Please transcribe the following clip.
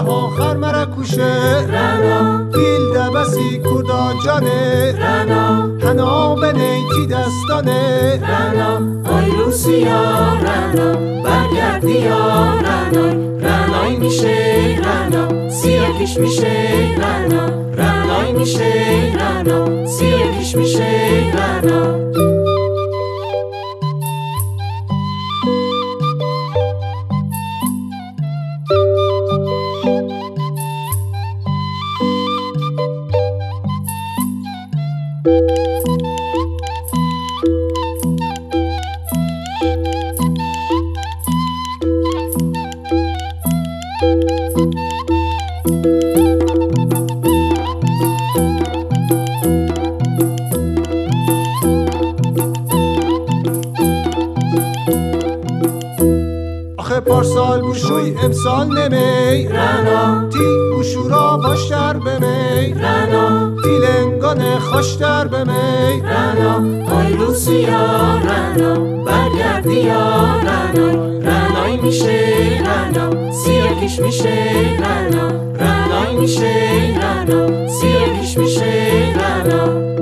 آخر مرا کوشه رنا دیل دبسی کردا جانه رنا هنا بنیتی دستانه رنا آی روسیا رنا برگردی یا رنای رنای میشه رنا سیاکیش میشه رنا رنای میشه رنا سیاکیش میشه رنا آخه پارسال بوشوی امسال نمی رنا تی بوشورا باشتر بمی رنا تیلنگان خوشتر بمی رنا آی روسیا رنا برگردی یا رنای رنای میشه رنا سیاکیش میشه رنا رنای میشه رنا سیاکیش میشه رنا